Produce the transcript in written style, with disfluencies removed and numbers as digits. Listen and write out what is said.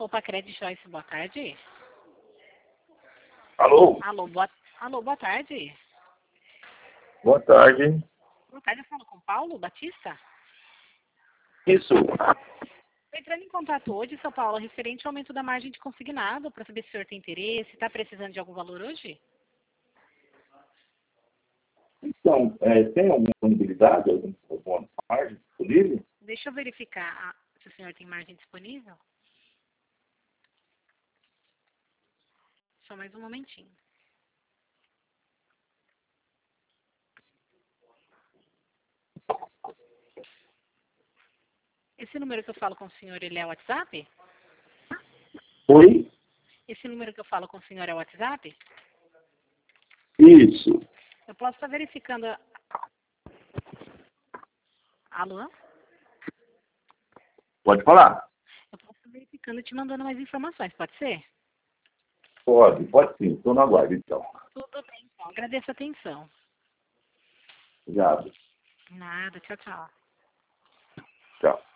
Opa, Credit Joyce, boa tarde. Alô? Alô, boa tarde. Boa tarde. Boa tarde, eu falo com Paulo Batista. Isso. Estou entrando em contato hoje, São Paulo, referente ao aumento da margem de consignado, para saber se o senhor tem interesse, está precisando de algum valor hoje? Então, tem alguma disponibilidade, alguma margem disponível? Deixa eu verificar se o senhor tem margem disponível. Só mais um momentinho. Esse número que eu falo com o senhor, ele é o WhatsApp? Oi? Esse número que eu falo com o senhor é o WhatsApp? Isso. Eu posso estar verificando... Alô? Pode falar? Eu posso estar verificando e te mandando mais informações, pode ser? Pode sim. Estou no aguardo, então. Tudo bem, então. Agradeço a atenção. Obrigado. Nada, tchau, tchau. Tchau.